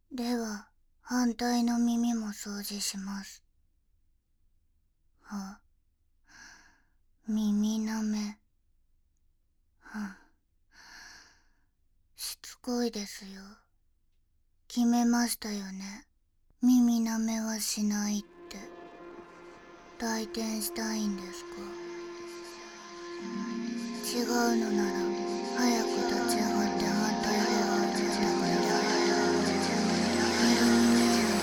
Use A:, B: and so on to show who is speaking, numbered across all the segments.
A: では、反対の耳も掃除します。耳なめ。しつこいですよ。決めましたよね。耳なめはしないって。退店したいんですか？違うのなら早く立ち上がって反対側を向いてください。右耳への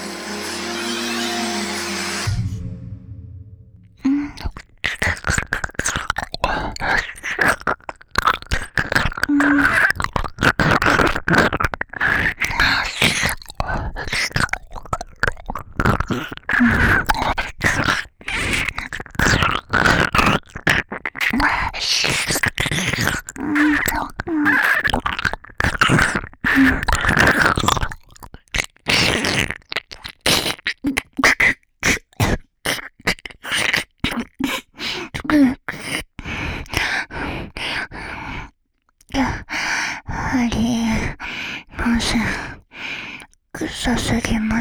A: ありません。臭すぎます。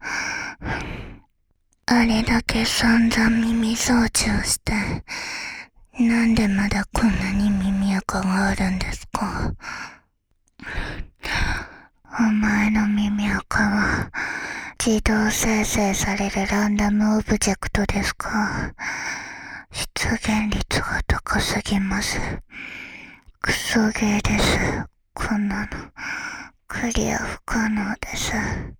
A: あれだけ散々耳掃除をして、なんでまだこんなに耳垢があるんですか？お前の耳垢は自動生成されるランダムオブジェクトですか？出現率が高すぎます。クソゲーです。こんなのクリア不可能です。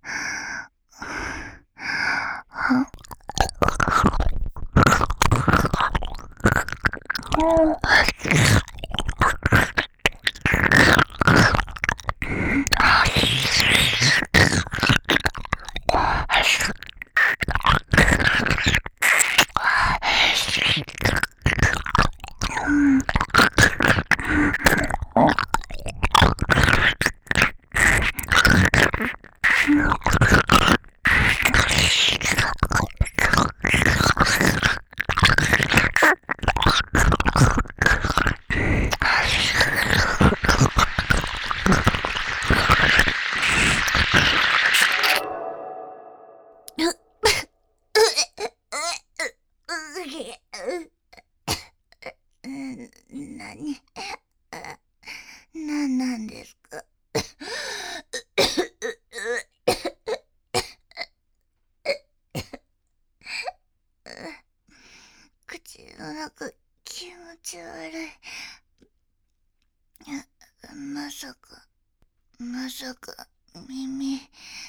A: なんなんですか？口の中気持ち悪い。まさか耳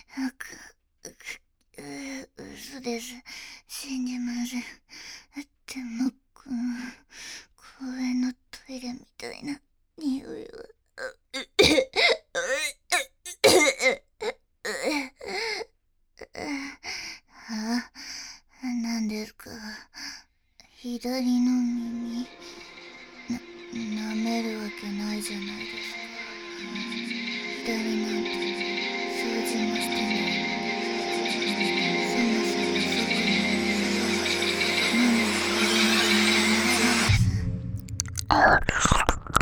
A: 嘘です。信じません。でも公園のトイレみたいな匂いは何ですか？左の耳舐めるわけないじゃないですか。左なんて掃除もしてないのに。そもそも外の何が子供でも同じです。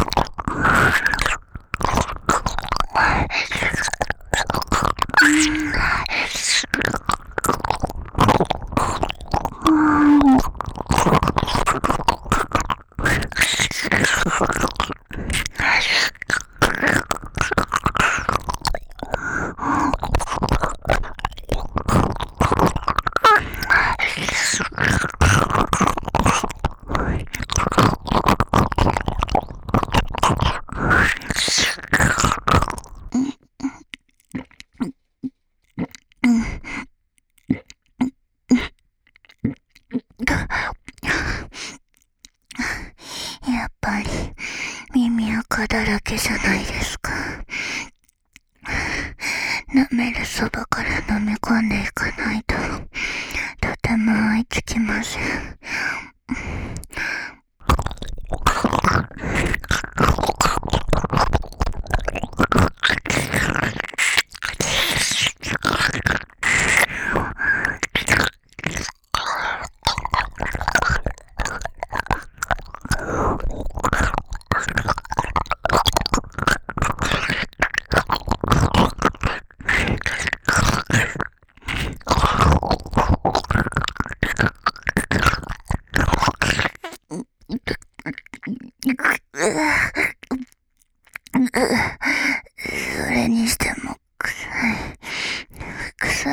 A: やっぱり耳垢だらけじゃないですか。舐めるそばから飲み込んでいかないととても追いつきません。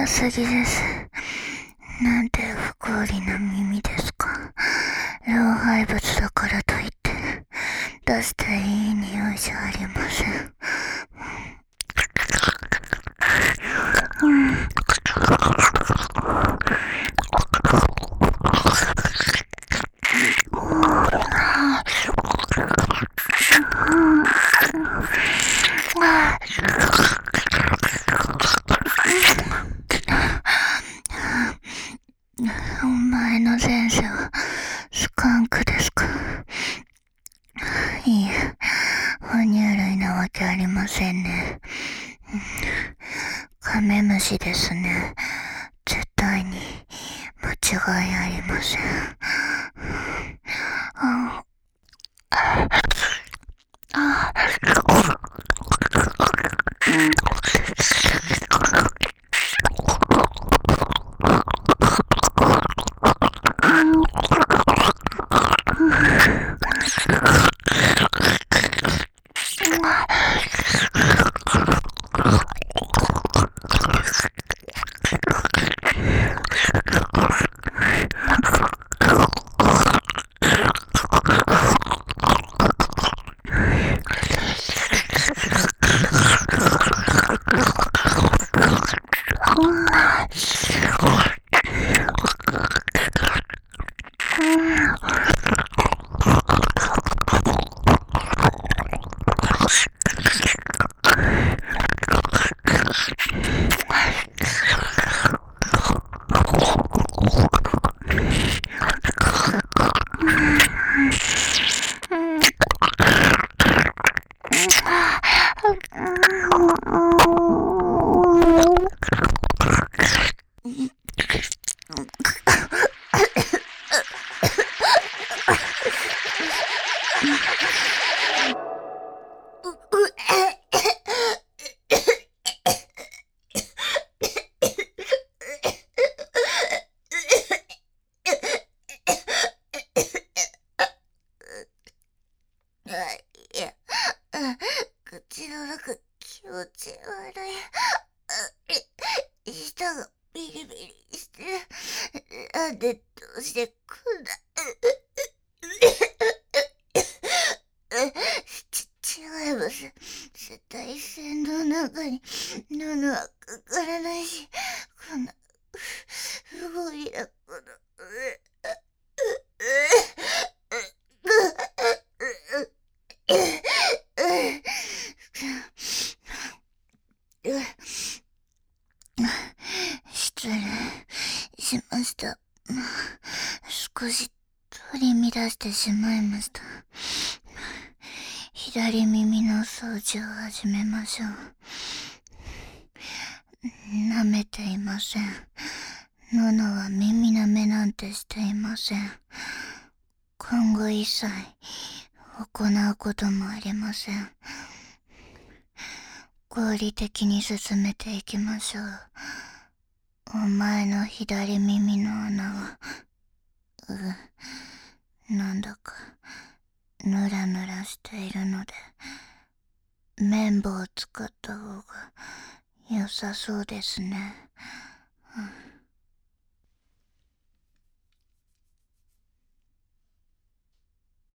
A: 痛すぎです。なんて不合理な耳ですか。老廃物だからといって出していい匂いじゃありません。お前の前世はスカンクですか。いいえ、哺乳類なわけありませんね。カメムシですね。絶対に間違いありません。ああいや、口の中気持ち悪い。舌がビリビリしてる。なんでどうしてこんな。違います。絶対線の中に布はかからないし、こんな不合理なこと。失礼しました。少し取り乱してしまいました。左耳の掃除を始めましょう。舐めていません。ののは耳舐めなんてしていません。今後一切行うこともありません。合理的に進めていきましょう。お前の左耳の穴は、なんだかヌラヌラしているので、綿棒を使った方が良さそうですね。